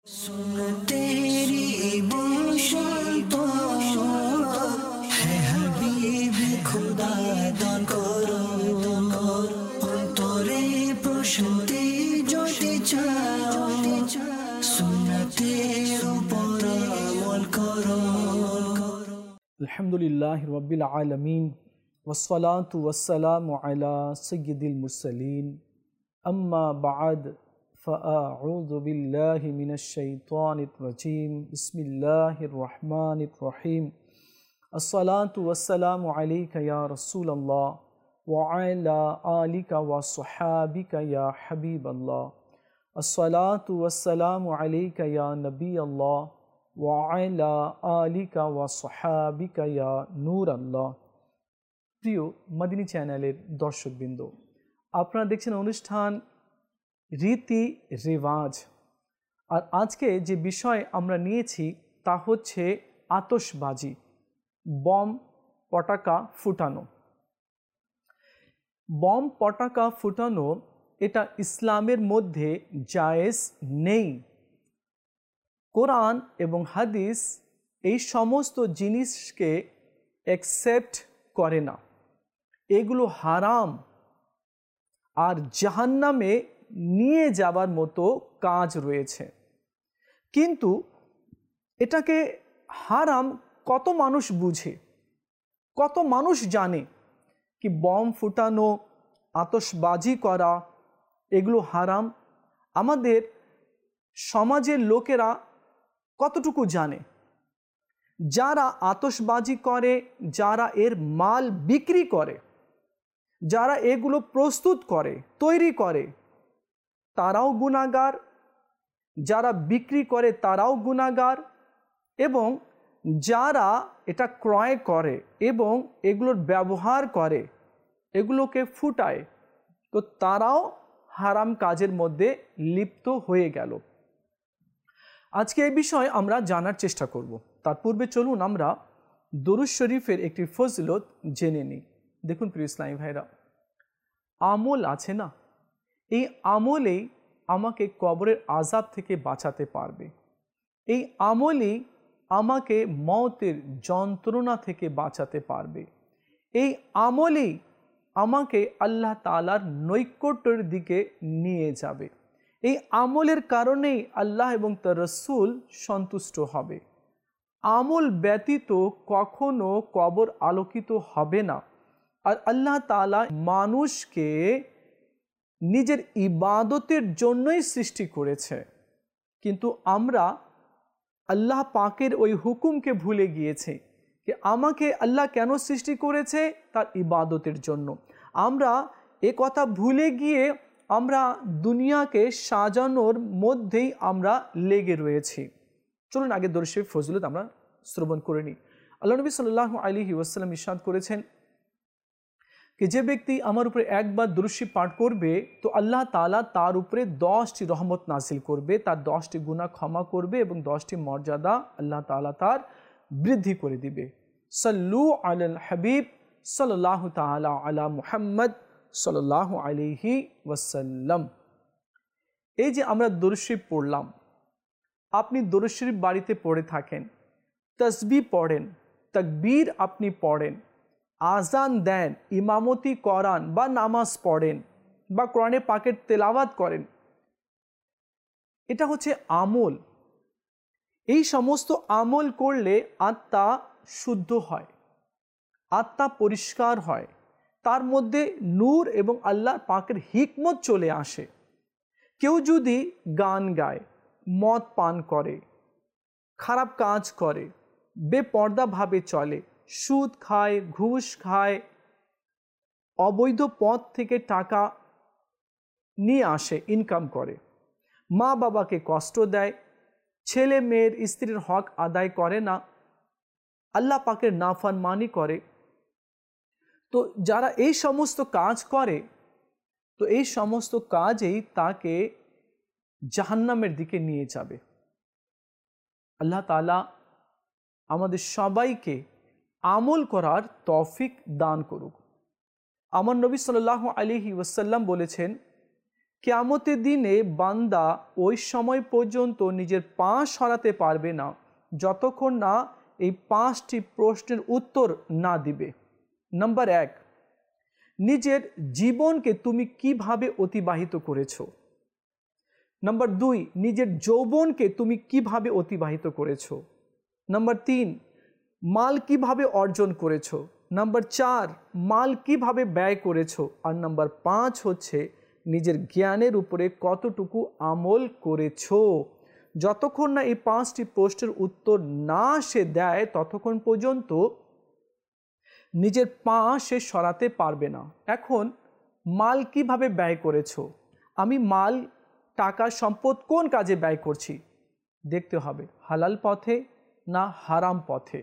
तेरी बसंत है हबीब खुदा दान करो অন্তরে প্রশান্তি যদি চাও সুন্নতের উপর আমল করো। আলহামদুলিল্লাহি রাব্বিল আলামিন ওয়াসসালাতু ওয়াসসালামু আলা সাইয়্যিদিল মুরসালিন আম্মা বা'দ فأعوذ بالله من الشيطان الرجيم بسم الله الرحمن الرحيم الصلاة والسلام عليك يا رسول الله وعلى آلك وصحابك يا حبيب الله الصلاة والسلام عليك يا نبي الله وعلى آلك وصحابك يا نور الله। প্রিয় মদিনী চ্যানেলের দর্শকবৃন্দ, আপনারা দেখছেন অনুষ্ঠান রীতি রেওয়াজ। আর আজকে যে বিষয় আমরা নিয়েছি তা হচ্ছে আতশবাজি, বম পটাকা ফুটানো। বম পটাকা ফুটানো এটা ইসলামের মধ্যে জায়েজ নেই। কোরআন এবং হাদিস এই সমস্ত জিনিসকে অ্যাকসেপ্ট করে না, এগুলো হারাম আর জাহান্নামে নিয়ে যাবার মতো কাজ রয়েছে। কিন্তু এটাকে হারাম কত মানুষ বুঝে, কত মানুষ জানে কি বম ফুটানো, আতশবাজি করা এগুলো হারাম। আমাদের সমাজের লোকেরা কতটুকু জানে? যারা আতশবাজি করে, যারা এর মাল বিক্রি করে, যারা এগুলো প্রস্তুত করে, তৈরি করে, তারাও গুনাহগার, যারা বিক্রি করে তারাও গুনাহগার, এবং যারা এটা ক্রয় করে এবং এগুলোর ব্যবহার করে, এগুলোকে ফুটায়, তো তারাও হারাম কাজের মধ্যে লিপ্ত হয়ে গেল। আজকে এই বিষয়ে আমরা জানার চেষ্টা করব। তার পূর্বে চলুন আমরা দরুদ শরীফের একটি ফজিলত জেনে নিই। দেখুন প্রিয় ইসলামী ভাইরা, আমল আছে না, এই আমলেই আমাকে কবরের আযাব থেকে বাঁচাতে পারবে। এই আমলই আমাকে মওতের যন্ত্রণা থেকে বাঁচাতে পারবে। এই আমলই আমাকে আল্লাহ তাআলার নৈকট্যের দিকে নিয়ে যাবে। এই আমলের কারণেই আল্লাহ এবং তার রাসূল সন্তুষ্ট হবে। আমল ব্যতীত কখনো কবর আলোকিত হবে না। আর আল্লাহ তাআলা মানুষকে নিজের ইবাদতের জন্যই সৃষ্টি করেছে, কিন্তু আমরা আল্লাহ পাকের ওই হুকুমকে ভুলে গিয়েছি যে আমাকে আল্লাহ কেন সৃষ্টি করেছে, তার ইবাদতের জন্য। আমরা এ কথা ভুলে গিয়ে আমরা দুনিয়াকে সাজানোর মধ্যেই আমরা লেগে রয়েছি। চলুন আগে দরুদ শরীফ ফজিলত আমরা শ্রবণ করে নিই। আল্লাহ নবী সাল্লাল্লাহু আলাইহি ওয়াসাল্লাম ইরশাদ করেছেন कि যে ব্যক্তি আমার উপরে একবার দরুদ শরীফ পাঠ করবে তো আল্লাহ তাআলা তার উপরে 10টি রহমত নাজিল করবে, তার 10টি গুনাহ ক্ষমা করবে এবং 10টি মর্যাদা আল্লাহ তাআলা তার বৃদ্ধি করে দিবে। সাল্লু আলাল হাবিব সাল্লাল্লাহু তাআলা আলা মুহাম্মদ সাল্লাল্লাহু আলাইহি ওয়াসাল্লাম। এই যে আমরা দরুদ শরীফ পড়লাম, আপনি দরুদ শরীফ বাড়িতে পড়ে থাকেন, তাসবিহ পড়েন, তাকবীর আপনি পড়েন, আজান দেন, ইমামতি করান বা নামাজ পড়েন বা কোরআনে পাকের তেলাওয়াত করেন, এটা হচ্ছে আমল। এই সমস্ত আমল করলে আত্মা শুদ্ধ হয়, আত্মা পরিষ্কার হয়, তার মধ্যে নূর এবং আল্লাহ পাকের হিকমত চলে আসে। কেউ যদি গান গায়, মদ পান করে, খারাপ কাজ করে, বেপর্দাভাবে চলে, সুদ খায়, ঘুষ খায়, অবৈধ পথ থেকে টাকা নিয়ে আসে, ইনকাম করে, মা বাবাকে কষ্ট দেয়, ছেলে মেয়ের স্ত্রীর হক আদায় করে না, আল্লাহ পাকের নাফরমানি করে, তো যারা এই সমস্ত কাজ করে, তো এই সমস্ত কাজেই তাকে জাহান্নামের দিকে নিয়ে যাবে। আল্লাহ তাআলা আমাদের সবাইকে আমল করার তৌফিক দান করুক। আমার নবী সাল্লাল্লাহু আলাইহি ওয়াসাল্লাম বলেছেন কিয়ামতের দিনে বান্দা ওই সময় পর্যন্ত নিজের পা সরাতে পারবে না যতক্ষণ না এই 5টি প্রশ্নের উত্তর না দিবে। নাম্বার 1, নিজের জীবনকে তুমি কিভাবে অতিবাহিত করেছো। নাম্বার 2, নিজের যৌবনকে তুমি কিভাবে অতিবাহিত করেছো। নাম্বার 3, মাল কিভাবে অর্জন করেছো। নাম্বার 4, মাল কিভাবে ব্যয় করেছো। আর নাম্বার 5 হচ্ছে নিজের জ্ঞানের উপরে কতটুকু আমল করেছো। যতক্ষণ না এই 5টি প্রশ্নের উত্তর না সে দেয় ততক্ষণ পর্যন্ত নিজের পা সে সরাতে পারবে না। এখন মাল কিভাবে ব্যয় করেছো। আমি মাল, টাকা, সম্পদ কোন কাজে ব্যয় করছি দেখতে হবে, হালাল পথে না হারাম পথে।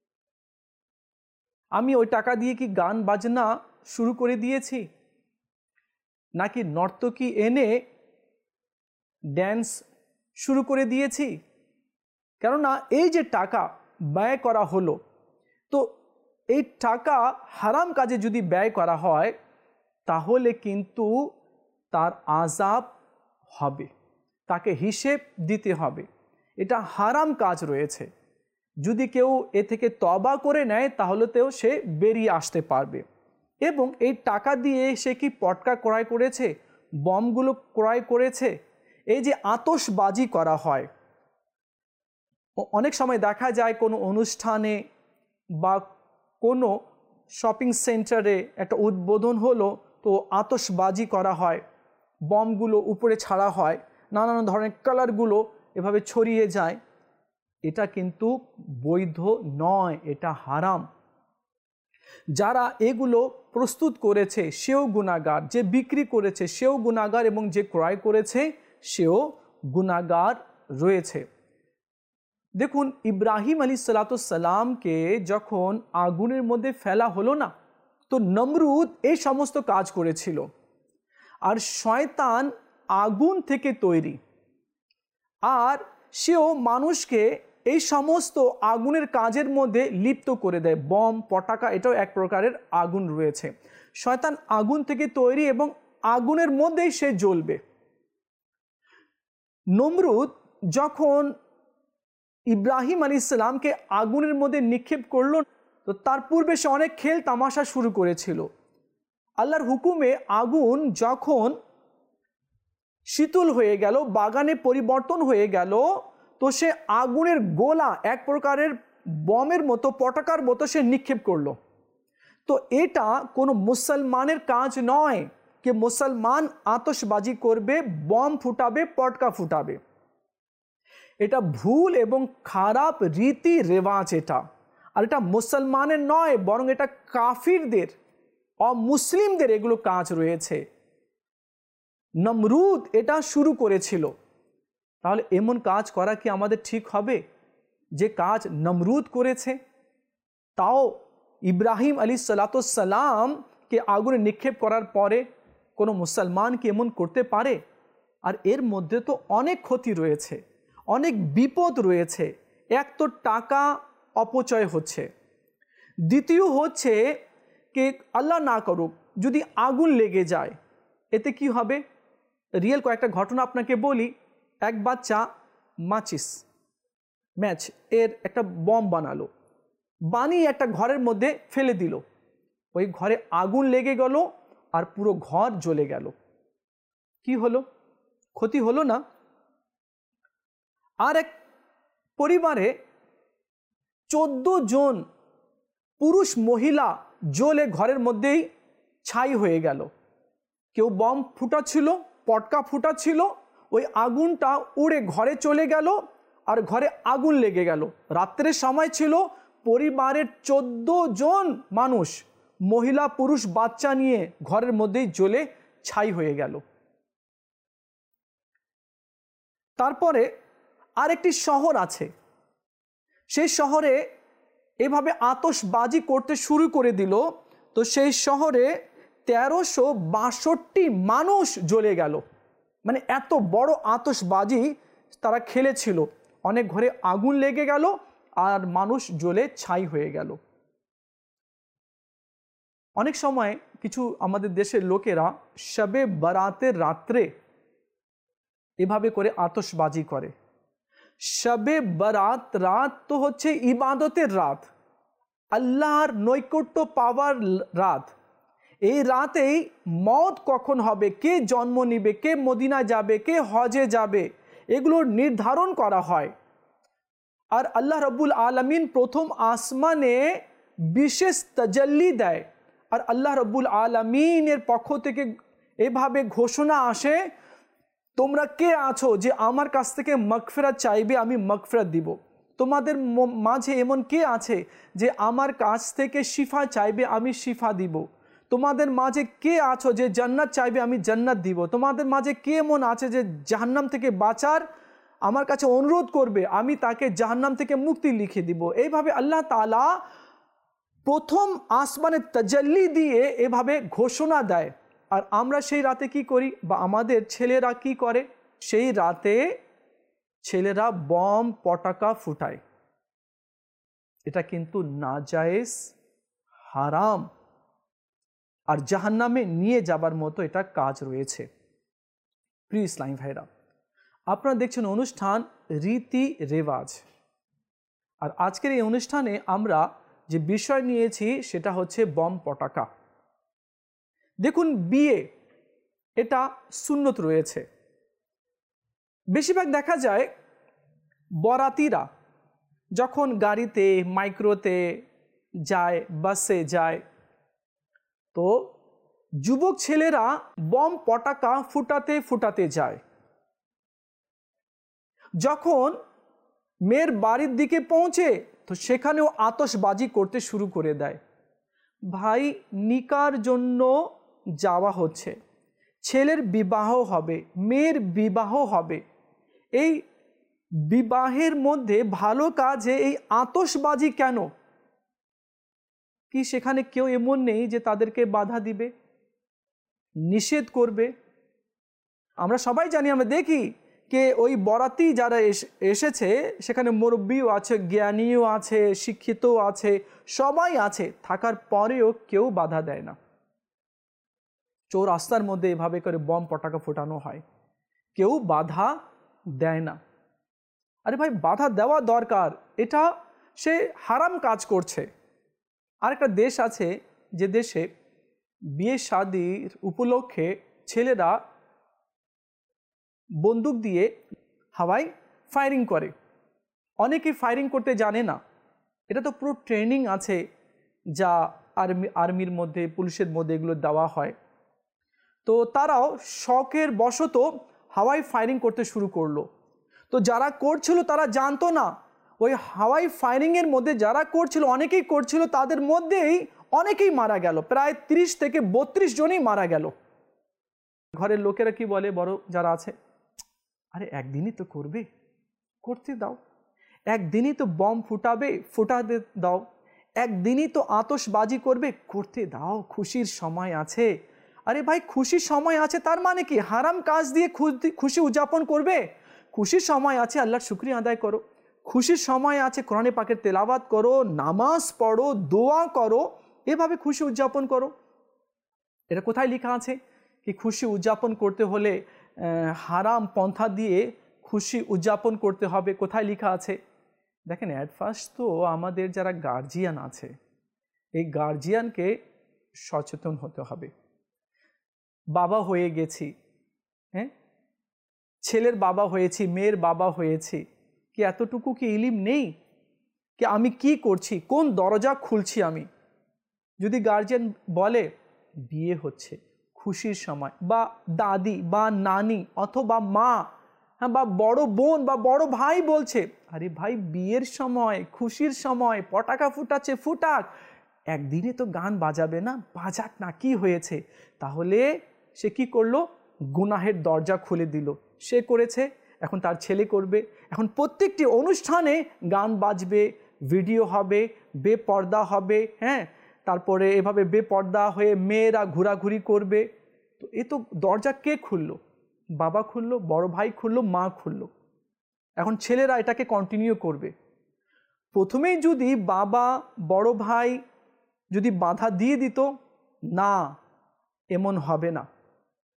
আমি ওই টাকা দিয়ে কি গান বাজনা শুরু করে দিয়েছি, নাকি নর্তকী এনে ড্যান্স শুরু করে দিয়েছি। কেননা এই যে টাকা ব্যয় করা হলো, তো এই টাকা হারাম কাজে যদি ব্যয় করা হয় তাহলে কিন্তু তার আযাব হবে, তাকে হিসেব দিতে হবে। এটা হারাম কাজ রয়েছে। যদি কেউ এ থেকে তওবা করে নেয় তাহলে তেও সে বেরিয়ে আসতে পারবে। এবং এই টাকা দিয়ে সে কি পটকা ক্রয় করেছে, বমগুলো ক্রয় করেছে। এই যে আতশবাজি করা হয়, অনেক সময় দেখা যায় কোনো অনুষ্ঠানে বা কোনো শপিং সেন্টারে একটা উদ্বোধন হলো, তো আতশবাজি করা হয়, বমগুলো উপরে ছাড়া হয়, নানান ধরনের কালারগুলো এভাবে ছড়িয়ে যায়। এটা কিন্তু বৈধ নয়, এটা হারাম। যারা এগুলো প্রস্তুত করেছে সেও গুনাহগার, যে বিক্রি করেছে সেও গুনাহগার এবং যে ক্রয় করেছে সেও গুনাহগার রয়েছে। দেখুন, ইব্রাহিম আলাইহিসসালামকে যখন আগুনের মধ্যে ফেলা হলো না, তো নমরুদ এই সমস্ত কাজ করেছিল। আর শয়তান আগুন থেকে তৈরি, আর সেও মানুষকে এই সমস্ত আগুনের কাজের মধ্যে লিপ্ত করে দেয়। বম, পটাকা, এটাও এক প্রকারের আগুন রয়েছে। শয়তান আগুন থেকে তৈরি এবং আগুনের মধ্যেই সে জ্বলবে। নমরুদ যখন ইব্রাহিম আলাইহিসসালামকে আগুনের মধ্যে নিক্ষেপ করলো, তো তার পূর্বে সে অনেক খেল তামাশা শুরু করেছিল। আল্লাহর হুকুমে আগুন যখন শীতল হয়ে গেল, বাগানে পরিবর্তন হয়ে গেল, তো সে আগুনের গোলা এক প্রকারের বমের মতো, পটাকার মতো সে নিক্ষেপ করলো। তো এটা কোনো মুসলমানের কাজ নয় যে মুসলমান আতশবাজি করবে, বম ফুটাবে, পটকা ফুটাবে। এটা ভুল এবং খারাপ রীতি রেওয়াজ এটা। আর এটা মুসলমানের নয়, বরং এটা কাফিরদের, অমুসলিমদের এগুলো কাজ রয়েছে। নমরুদ এটা শুরু করেছিল। তাহলে এমন কাজ করা কি আমাদের ঠিক হবে যে কাজ নমরুদ করেছে? তাও ইব্রাহিম আলাইহিসসালামকে আগুনে নিক্ষেপ করার পরে কোনো মুসলমান কি এমন করতে পারে? আর এর মধ্যে তো অনেক ক্ষতি রয়েছে, অনেক বিপদ রয়েছে। এক তো টাকা অপচয় হচ্ছে, দ্বিতীয় হচ্ছে কি আল্লাহ না করুক যদি আগুন লেগে যায়, এতে কি হবে? রিয়েল কয়েকটা ঘটনা আপনাকে বলি। এক বাচ্চা মাচিস ম্যাচ এর একটা বম বানালো, বানিয়ে একটা ঘরের মধ্যে ফেলে দিল। ওই ঘরে আগুন লেগে গেল আর পুরো ঘর জ্বলে গেল। কি হলো? ক্ষতি হলো না? আর এক পরিবারে 14 জন পুরুষ মহিলা জ্বলে ঘরের মধ্যেই ছাই হয়ে গেল। কেউ বম ফুটাচ্ছিল, পটকা ফুটাচ্ছিল, ওই আগুনটা উড়ে ঘরে চলে গেল আর ঘরে আগুন লেগে গেল। রাত্রের সময় ছিল, পরিবারের 14 জন মানুষ, মহিলা পুরুষ বাচ্চা নিয়ে ঘরের মধ্যেই জ্বলে ছাই হয়ে গেল। তারপরে আরেকটি শহর আছে, সেই শহরে এভাবে আতশবাজি করতে শুরু করে দিল, তো সেই শহরে 1362 মানুষ জ্বলে গেল। মানে এত বড় আতশবাজি তারা খেলেছিল, অনেক ঘরে আগুন লেগে গেল আর মানুষ জ্বলে ছাই হয়ে গেল। অনেক সময় কিছু আমাদের দেশের লোকেরা শবে বারাতের রাত্রে এভাবে করে আতশবাজি করে। শবে বরাত রাত তো হচ্ছে ইবাদতের রাত, আল্লাহর নৈকট্য পাওয়ার রাত। এই রাতেই মওত কখন হবে, কে জন্ম নিবে, কে মদিনা যাবে, কে হজে যাবে, এগুলো নির্ধারণ করা হয়। আর আল্লাহ রব্বুল আলামিন প্রথম আসমানে বিশেষ তাজাল্লি দেয়, আর আল্লাহ রব্বুল আলামিনের পক্ষ থেকে এভাবে ঘোষণা আসে, তোমরা কে আছো যে আমার কাছ থেকে মাগফিরাত চাইবে, আমি মাগফিরাত দিব। তোমাদের মাঝে এমন কে আছে যে আমার কাছ থেকে শিফা চাইবে, আমি শিফা দিব। তোমাদের মাঝে কে আছো যে জান্নাত চাইবে, আমি জান্নাত দিব। তোমাদের মাঝে কে এমন আছে যে জাহান্নাম থেকে বাঁচার আমার কাছে অনুরোধ করবে, আমি তাকে জাহান্নাম থেকে মুক্তি লিখে দিব। এইভাবে আল্লাহ তাআলা প্রথম আসমানে তাজাল্লি দিয়ে এভাবে ঘোষণা দেয়। আর আমরা সেই রাতে কি করি, বা আমাদের ছেলেরা কি করে, সেই রাতে ছেলেরা বম পটাকা ফুটায়। এটা কিন্তু নাজায়েজ, হারাম, আর জাহান্নামে নিয়ে যাবার মতো এটা কাজ রয়েছে। প্রিয় ইসলামী ভাইরা, আপনারা দেখছেন অনুষ্ঠান রীতি রেওয়াজ। আর আজকের এই অনুষ্ঠানে আমরা যে বিষয় নিয়েছি সেটা হচ্ছে বম পটাকা। দেখুন, বিয়ে এটা সুন্নত রয়েছে। বেশিরভাগ দেখা যায় বরাতিরা যখন গাড়িতে, মাইক্রোতে যায়, বাসে যায়, তো যুবক ছেলেরা বম পটাকা ফুটাতে ফুটাতে যায়। যখন মেয়ের বাড়ির দিকে পৌঁছে তো সেখানেও আতশবাজি করতে শুরু করে দেয়। ভাই, নিকার জন্য যাওয়া হচ্ছে, ছেলের বিবাহ হবে, মেয়ের বিবাহ হবে, এই বিবাহের মধ্যে ভালো কাজে এই আতশবাজি কেন? কি সেখানে কেউ এমন নেই যে তাদেরকে বাধা দিবে, নিষেধ করবে? আমরা সবাই জানি, আমরা দেখি যে ওই বরাতি যারা এসেছে সেখানে মুরব্বিও আছে, জ্ঞানীও আছে, শিক্ষিতও আছে, সবাই আছে, থাকার পরেও কেউ বাধা দেয় না। চৌরাস্তার মধ্যে এভাবে করে বম পটাকা ফোটানো হয়, কেউ বাধা দেয় না। আরে ভাই, বাধা দেওয়া দরকার, এটা সে হারাম কাজ করছে। আরেকটা দেশ আছে যে দেশে বিয়ে শাদির উপলক্ষে ছেলেরা বন্দুক দিয়ে হাওয়ায় ফায়ারিং করে। অনেকে ফায়ারিং করতে জানে না, এটা তো পুরো ট্রেনিং আছে যা আর্মির মধ্যে, পুলিশের মধ্যে এগুলো দেওয়া হয়। তো তারাও শখের বশত হাওয়াই ফায়ারিং করতে শুরু করলো। তো যারা করছিল তারা জানতো না, ওই হাওয়াই ফায়ারিংয়ের মধ্যে যারা করছিল, অনেকেই করছিল, তাদের মধ্যেই অনেকেই মারা গেল, প্রায় 30 থেকে 32 জনই মারা গেল। ঘরের লোকেরা কি বলে, বড় যারা আছে, আরে একদিনই তো করবে, করতে দাও, একদিনই তো বম ফুটাবে, ফুটাতে দাও, একদিনই তো আতশবাজি করবে, করতে দাও, খুশির সময় আছে। আরে ভাই, খুশির সময় আছে তার মানে কি হারাম কাজ দিয়ে খুশি উদযাপন করবে? খুশির সময় আছে, আল্লাহর শুকরিয়া আদায় করো। খুশির সময় আছে, কোরআনে পাকের তেলাওয়াত করো, নামাজ পড়ো, দোয়া করো, এভাবে খুশি উদযাপন করো। এটা কোথায় লেখা আছে কি খুশি উদযাপন করতে হলে হারাম পন্থা দিয়ে খুশি উদযাপন করতে হবে? কোথায় লেখা আছে? দেখেন, অ্যাট ফার্স্ট তো আমাদের যারা গার্জিয়ান আছে, এই গার্জিয়ানকে সচেতন হতে হবে। বাবা হয়ে গেছি, হ্যাঁ, ছেলের বাবা হয়েছি, মেয়ের বাবা হয়েছি, কি এতটুকু কি ইলম নেই কি আমি কি করছি, কোন দরজা খুলছি আমি? যদি গার্জিয়ান বলে বিয়ে হচ্ছে খুশির সময়, বা দাদি বা নানি অথবা মা, হ্যাঁ, বা বড় বোন বা বড় ভাই বলছে, আরে ভাই, বিয়ের সময়, খুশির সময়, পটাকা ফুটাচ্ছে, ফুটাক, একদিনে তো গান বাজাবে না, বাজাক না, কি হয়েছে? তাহলে সে কি করলো? গুনাহের দরজা খুলে দিল। সে করেছে, এখন তার ছেলে করবে। এখন প্রত্যেকটি অনুষ্ঠানে গান বাজবে, ভিডিও হবে, বেপর্দা হবে, হ্যাঁ, তারপরে এভাবে বেপর্দা হয়ে মেয়েরা ঘোরাঘুরি করবে। তো এ তো দরজা কে খুললো? বাবা খুললো, বড় ভাই খুললো, মা খুললো। এখন ছেলেরা এটাকে কন্টিনিউ করবে। প্রথমেই যদি বাবা, বড় ভাই যদি বাধা দিয়ে দিত, না, এমন হবে না,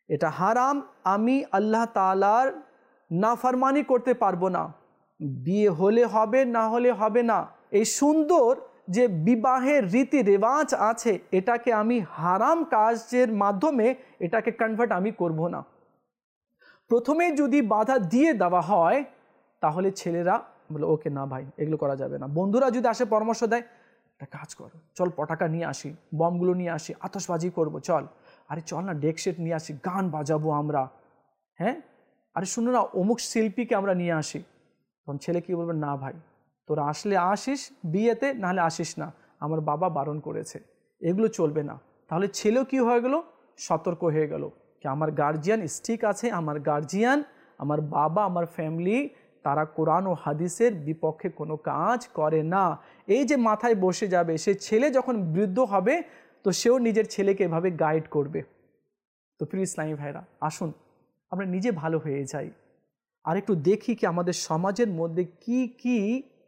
এটা হারাম, আমি আল্লাহ তাআলার নাফরমানি করতে পারবো না। বিয়ে হলে হবে, না হলে হবে না। এই সুন্দর যে বিবাহের রীতি রেওয়াজ আছে, এটাকে আমি হারাম কাজের মাধ্যমে এটাকে কনভার্ট আমি করব না। প্রথমে যদি বাধা দিয়ে দেওয়া হয় তাহলে ছেলেরা বলে ওকে না ভাই এগুলো করা যাবে না। বন্ধুরা যদি আসে পরামর্শ দেয়, একটা কাজ করো, চল পটাকা নিয়ে আসি, বমগুলো নিয়ে আসি, আতশবাজি করব, চল, আরে চল না ডেক সেট নিয়ে আসি, গান বাজাবো আমরা, হ্যাঁ, আরে শুনো না অমুক শিল্পীকে আমরা নিয়ে আসি। তখন ছেলে কি বলবে, না ভাই তোরা আসলে আসিস বিয়েতে, নাহলে আসিস না, আমার বাবা বারণ করেছে, এগুলো চলবে না। তাহলে ছেলেও কি হয়ে গেল, সতর্ক হয়ে গেল কি আমার গার্জিয়ান স্টিক আছে, আমার গার্জিয়ান, আমার বাবা, আমার ফ্যামিলি, তারা কোরআন ও হাদিসের বিপক্ষে কোনো কাজ করে না। এই যে মাথায় বসে যাবে, সে ছেলে যখন বৃদ্ধ হবে তো সেও নিজের ছেলেকে এভাবে গাইড করবে। তো প্রিয় ইসলামী ভাইরা, আসুন আমরা নিজে ভালো হয়ে যাই, আর একটু দেখি কি আমাদের সমাজের মধ্যে কি কি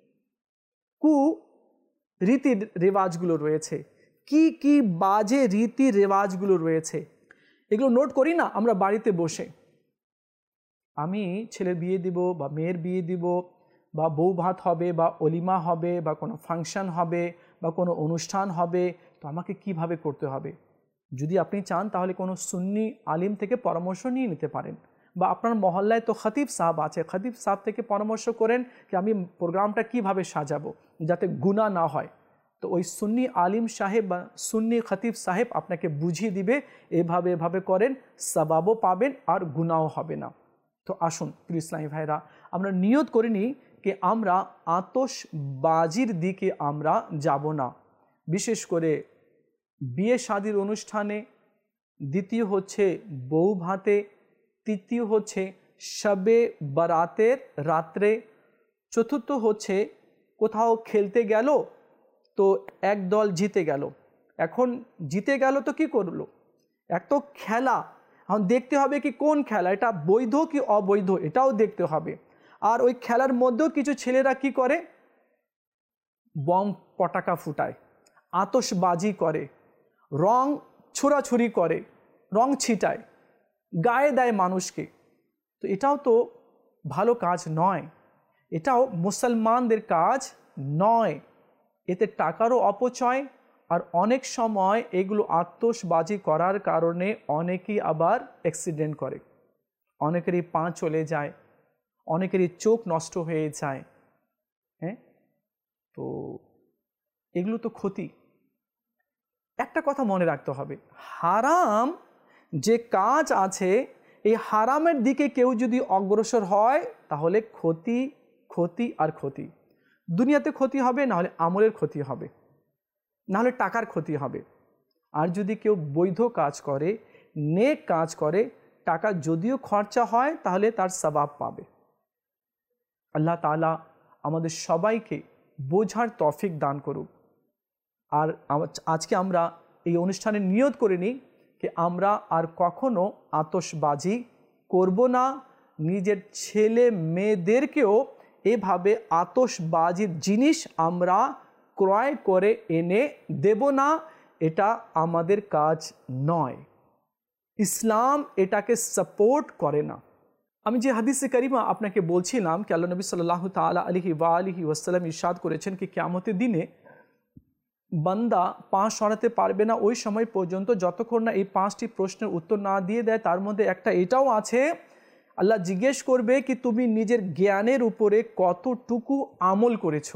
কু রীতি রেওয়াজগুলো রয়েছে, কি কি বাজে রীতি রেওয়াজগুলো রয়েছে। এগুলো নোট করি না আমরা বাড়িতে বসে। আমি ছেলের বিয়ে দিব বা মেয়ের বিয়ে দিব, বা বউ ভাত হবে, বা অলিমা হবে, বা কোনো ফাংশন হবে, বা কোনো অনুষ্ঠান হবে, তো আমাকে কিভাবে করতে হবে। যদি আপনি চান তাহলে কোনো সুন্নি আলিম থেকে পরামর্শ নিয়ে নিতে পারেন, বা আপনার মহল্লায় তো খতিব সাহেব আছে, খতিব সাহেব থেকে পরামর্শ করেন কি আমি প্রোগ্রামটা কিভাবে সাজাবো যাতে গুনাহ না হয়। তো ওই সুন্নি আলিম সাহেব বা সুন্নি খতিব সাহেব আপনাকে বুঝিয়ে দিবে, এভাবে এভাবে করেন, সওয়াবও পাবেন আর গুনাহও হবে না। তো আসুন প্রিয় ইসলামী ভাইরা, আমরা নিয়ত করিনি कि আমরা আতশবাজির দিকে আমরা যাব না, বিশেষ করে বিয়ে শাদীর অনুষ্ঠানে, দ্বিতীয় হচ্ছে বউ ভাতে, তৃতীয় হচ্ছে শবে বারাতের রাত্রে, চতুর্থ হচ্ছে কোথাও খেলতে গেল তো এক দল জিতে গেল, এখন জিতে গেল তো কি করলো, এক তো খেলা, এখন দেখতে হবে কি কোন খেলা, এটা বৈধ কি অবৈধ এটাও দেখতে হবে। আর ওই খেলার মধ্যেও কিছু ছেলেরা কি করে, বম পটাকা ফুটায়, আতশবাজি করে, রং ছোড়াছুরি করে, রং ছিটায়, গায়ে দেয় মানুষকে। তো এটাও তো ভালো কাজ নয়, এটাও মুসলমানদের কাজ নয়। এতে টাকারও অপচয়, আর অনেক সময় এগুলো আতশবাজি করার কারণে অনেকেই আবার অ্যাক্সিডেন্ট করে, অনেকেরই পা চলে যায়, অনেকেরই চোখ নষ্ট হয়ে যায়। হ্যাঁ, তো এগুলো তো ক্ষতি। একটা কথা মনে রাখতে হবে, হারাম যে কাজ আছে, এই হারামের দিকে কেউ যদি অগ্রসর হয় তাহলে ক্ষতি, ক্ষতি আর ক্ষতি। দুনিয়াতে ক্ষতি হবে, নাহলে আমলের ক্ষতি হবে, নাহলে টাকার ক্ষতি হবে। আর যদি কেউ বৈধ কাজ করে, নেক কাজ করে, টাকা যদিও খরচা হয় তাহলে তার সওয়াব পাবে। আল্লাহ তাআলা আমাদের সবাইকে বোঝার তৌফিক দান করুক। আর আজকে আমরা এই অনুষ্ঠানে নিয়ত করে নিই যে আমরা আর কখনো আতশবাজি করব না, নিজের ছেলে মেয়েদেরকেও এভাবে আতশবাজির জিনিস আমরা ক্রয় করে এনে দেব না, এটা আমাদের কাজ নয়, ইসলাম এটাকে সাপোর্ট করে না। আমি যে হাদিসে কারিমা আপনাকে বলছিলাম কি আল্লাহ নবী সাল্লাল্লাহু তাআলা আলাইহি ওয়াসাল্লাম ইরশাদ করেছেন কি কিয়ামতের দিনে বান্দা পা সরাতে পারবে না ওই সময় পর্যন্ত যতক্ষণ না এই 5টি প্রশ্নের উত্তর না দিয়ে দেয়। তার মধ্যে একটা এটাও আছে, আল্লাহ জিজ্ঞেস করবে কি তুমি নিজের জ্ঞানের উপরে কতটুকু আমল করেছো।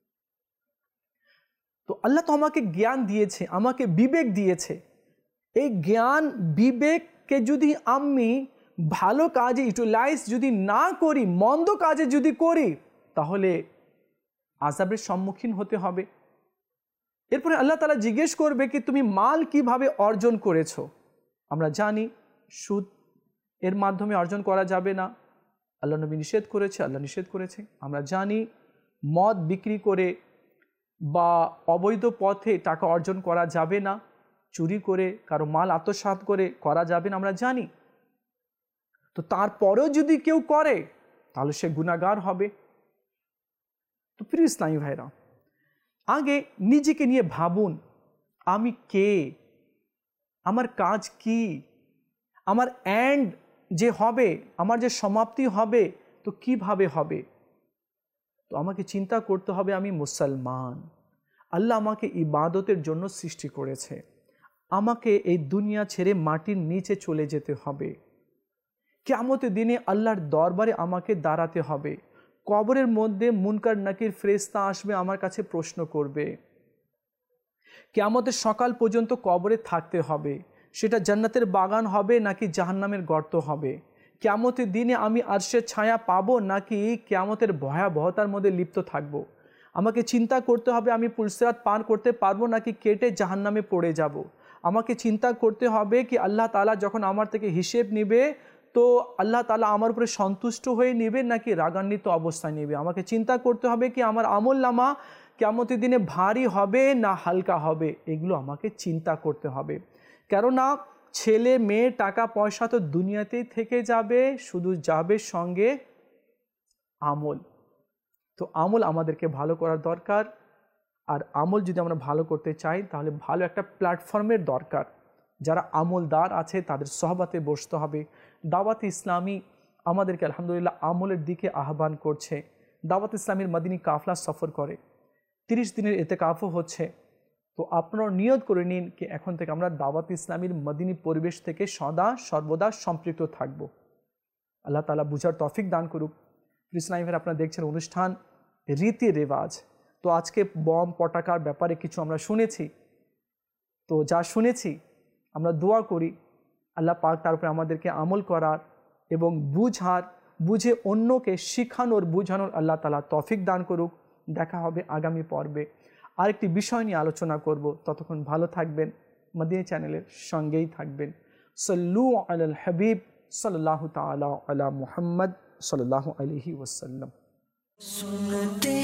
তো আল্লাহ তো আমাকে জ্ঞান দিয়েছে, আমাকে বিবেক দিয়েছে, এই জ্ঞান বিবেককে যদি আমি ভালো কাজে ইউটিলাইজ যদি না করি, মন্দ কাজে যদি করি, তাহলে আযাবের সম্মুখীন হতে হবে। এরপরে আল্লাহ তাআলা জিজ্ঞেস করবে কি তুমি মাল কিভাবে অর্জন করেছো। আমরা জানি সুদ এর মাধ্যমে অর্জন করা যাবে না, আল্লাহ নবী নিষেধ করেছে, আল্লাহ নিষেধ করেছে। আমরা জানি মদ বিক্রি করে বা অবৈধ পথে টাকা অর্জন করা যাবে না, চুরি করে কারো মাল আত্মসাৎ করে করা যাবে না, আমরা জানি। তো তারপরেও যদি কেউ করে তাহলে সে গুনাহগার হবে। তো প্রিয় ইসলামী ভাইরা, আগে নিজেকে নিয়ে ভাবুন, আমি কে, আমার কাজ কি, আমার এন্ড যে হবে, আমার যে সমাপ্তি হবে, তো কিভাবে হবে? তো আমাকে চিন্তা করতে হবে আমি মুসলমান, আল্লাহ আমাকে ইবাদতের জন্য সৃষ্টি করেছে, আমাকে এই দুনিয়া ছেড়ে মাটির নিচে চলে যেতে হবে, কিয়ামতের দিনে আল্লাহর দরবারে আমাকে দাঁড়াতে হবে, কবরের মধ্যে মুনকার নাকির ফেরেশতা আসবে, আমার কাছে প্রশ্ন করবে, কিয়ামতের সকাল পর্যন্ত কবরে থাকতে হবে, সেটা জান্নাতের বাগান হবে নাকি জাহান্নামের গর্ত হবে, কিয়ামতের দিনে আমি আরশের ছায়া পাবো নাকি কিয়ামতের ভয়াবহতার মধ্যে লিপ্ত থাকব। আমাকে চিন্তা করতে হবে আমি পুলসিরাত পার করতে পারবো নাকি কেটে জাহান্নামে পড়ে যাব। আমাকে চিন্তা করতে হবে কি আল্লাহ তাআলা যখন আমার থেকে হিসেব নেবে তো আল্লাহ তাআলা আমার উপরে সন্তুষ্ট হয়ে নেবে নাকি রাগান্বিত অবস্থায় নেবে। আমাকে চিন্তা করতে হবে কি আমার আমলনামা কিয়ামতের দিনে ভারী হবে না হালকা হবে, এগুলো আমাকে চিন্তা করতে হবে। কেননা ছেলে মেয়ে টাকা পয়সা তো দুনিয়াতেই থেকে যাবে, শুধু যাবে সঙ্গে আমল। তো আমল আমাদেরকে ভালো করার দরকার, আর আমল যদি আমরা ভালো করতে চাই তাহলে ভালো একটা প্ল্যাটফর্মের দরকার। যারা আমলদার আছে তাদের সহবতে বসতে হবে। দাওয়াত ইসলামী আমাদেরকে আলহামদুলিল্লাহ আমলের দিকে আহ্বান করছে। দাওয়াত ইসলামীর মদিনী কাফলা সফর করে, 30 দিনের এতেকাফও হচ্ছে। তো আপনারা নিয়ত করে নিন কি এখন থেকে আমরা দাওয়াত ইসলামীর মদিনী পরিবেশ থেকে সদা সর্বদা সম্পৃক্ত থাকব। আল্লাহ তাআলা বুঝার তৌফিক দান করুক। ইসলামীর আপনারা দেখছেন অনুষ্ঠান রীতি রেওয়াজ। তো আজকে বম পটাকার ব্যাপারে কিছু আমরা শুনেছি, তো যা শুনেছি আমরা দোয়া করি আল্লাহ পাক তার উপরে আমাদেরকে আমল করার এবং বুঝে অন্যকে শিখানোর বুঝানোর আল্লাহ তাআলা তৌফিক দান করুক। দেখা হবে আগামী পর্বে, আরেকটি বিষয় নিয়ে আলোচনা করব। ততক্ষণ ভালো থাকবেন, মদিনা চ্যানেলের সঙ্গেই থাকবেন। সাল্লু আলাল হাবিব সাল্লাল্লাহু তাআলা আলা মুহাম্মদ সাল্লাল্লাহু আলাইহি ওয়াসাল্লাম।